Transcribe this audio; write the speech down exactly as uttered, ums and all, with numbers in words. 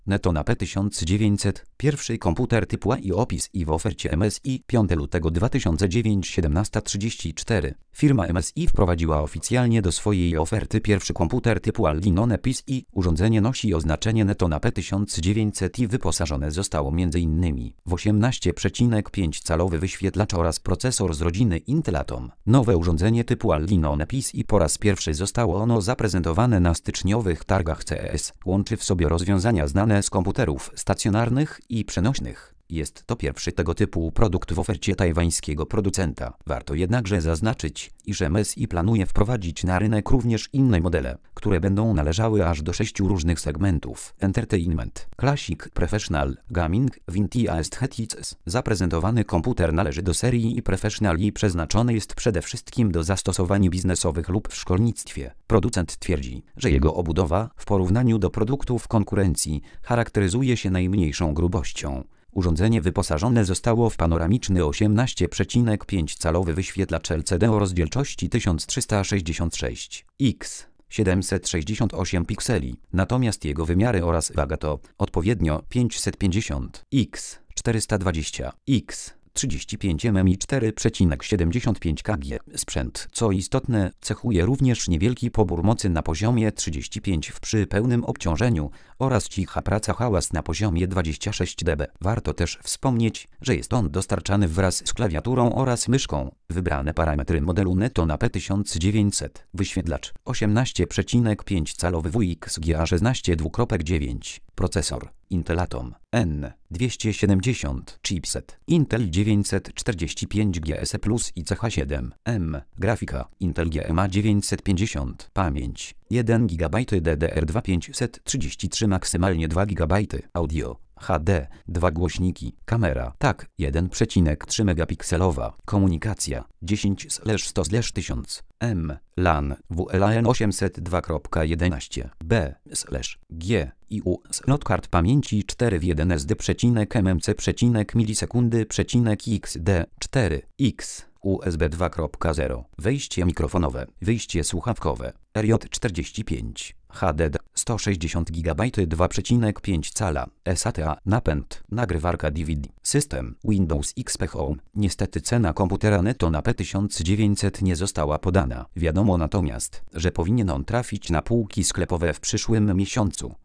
Neto na P tysiąc dziewięćset, pierwszy komputer typu A i opis i w ofercie M S I, piątego lutego dwa tysiące dziewięć, siedemnasta trzydzieści cztery. Firma M S I wprowadziła oficjalnie do swojej oferty pierwszy komputer typu A Linon P C I. Urządzenie nosi oznaczenie Neto na P tysiąc dziewięćset i wyposażone zostało m.in. w osiemnaście przecinek pięć calowy wyświetlacz oraz procesor z rodziny Intel Atom. Nowe urządzenie typu A Linon P C I po raz pierwszy zostało ono zaprezentowane na styczniowych targach C E S. Łączy w sobie rozwiązania znane z komputerów stacjonarnych i przenośnych. Jest to pierwszy tego typu produkt w ofercie tajwańskiego producenta. Warto jednakże zaznaczyć, iż M S I planuje wprowadzić na rynek również inne modele, które będą należały aż do sześciu różnych segmentów: Entertainment, Classic, Professional, Gaming, Vintage Headsets. Zaprezentowany komputer należy do serii i Professional i przeznaczony jest przede wszystkim do zastosowań biznesowych lub w szkolnictwie. Producent twierdzi, że jego obudowa, w porównaniu do produktów konkurencji, charakteryzuje się najmniejszą grubością. Urządzenie wyposażone zostało w panoramiczny osiemnaście przecinek pięć calowy wyświetlacz L C D o rozdzielczości tysiąc trzysta sześćdziesiąt sześć na siedemset sześćdziesiąt osiem pikseli, natomiast jego wymiary oraz waga to odpowiednio pięćset pięćdziesiąt na czterysta dwadzieścia na trzydzieści pięć milimetrów i cztery przecinek siedemdziesiąt pięć kilogramów. Sprzęt, co istotne, cechuje również niewielki pobór mocy na poziomie trzydzieści pięć W przy pełnym obciążeniu oraz cicha praca hałas na poziomie dwadzieścia sześć decybeli. Warto też wspomnieć, że jest on dostarczany wraz z klawiaturą oraz myszką. Wybrane parametry modelu Neto na P tysiąc dziewięćset. Wyświetlacz osiemnaście przecinek pięć calowy W X G A szesnaście dwa kropka dziewięć. Procesor Intel Atom N dwieście siedemdziesiąt. Chipset Intel dziewięćset czterdzieści pięć G S plus i C H siedem M. Grafika Intel G M A dziewięćset pięćdziesiąt. Pamięć jeden gigabajt D D R dwa pięćset trzydzieści trzy, maksymalnie dwa gigabajty. Audio H D, dwa głośniki, kamera, tak, jeden przecinek trzy megapikselowa, komunikacja, dziesięć sto tysiąc, M, LAN, W L A N osiemset dwa kropka jedenaście, B, slash, G, I U, slot kart pamięci cztery w jeden S D przecinek M M C przecinek milisekundy przecinek X D, cztery, X, U S B dwa kropka zero, wejście mikrofonowe, wyjście słuchawkowe, R J czterdzieści pięć, H D D, sto sześćdziesiąt gigabajtów dwa przecinek pięć cala, S A T A, napęd, nagrywarka D V D, system, Windows X P Home. Niestety cena komputera Neto na P tysiąc dziewięćset nie została podana. Wiadomo natomiast, że powinien on trafić na półki sklepowe w przyszłym miesiącu.